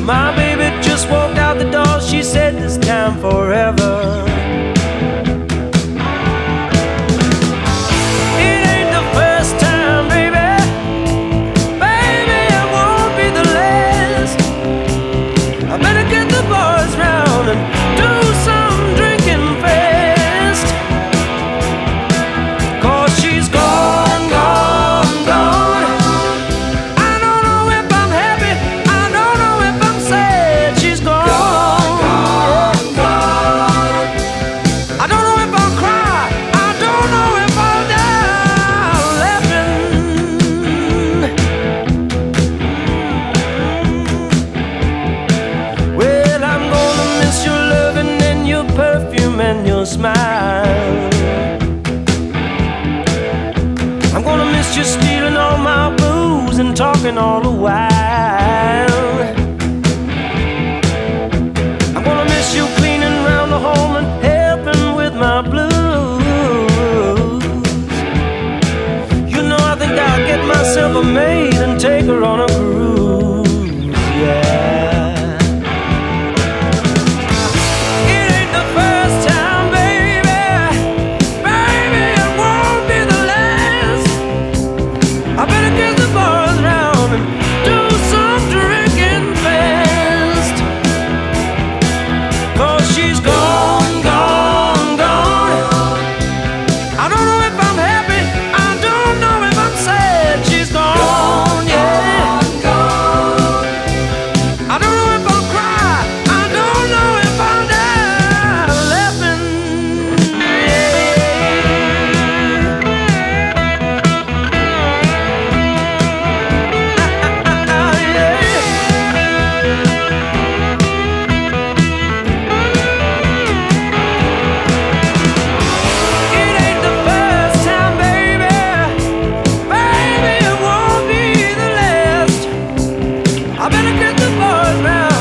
My baby just walked out the door. She said this time forever. It ain't the first time, baby. Baby, it won't be the last. I better get the boys round and do some drinking fast. 'Cause she's gone, gone, gone. I don't know if I'm happy, I don't know if I'm sad. She's gone, gone, gone. I don't know if I'll cry, I don't know if I'll die laughing. Well, I'm gonna miss your loving and your perfume and your smile. I'm gonna miss you stealing all my booze and talking all the while. I'm gonna miss you cleaning around the home and helping with my blues. You know, I think I'll get myself a maid and take her on a cruise, yeah. It ain't the first time, baby. Baby, it won't be the last. I better get the boys round and do some drinking fast. 'Cause she's gone, gone, gone. I don't know if I'm happy, I don't know if I'm sad. She's gone, yeah. I don't know if I'll cry, I don't know if I'll die laughing, yeah. It ain't the first time, baby. Baby, it won't be the last. I better get the boys round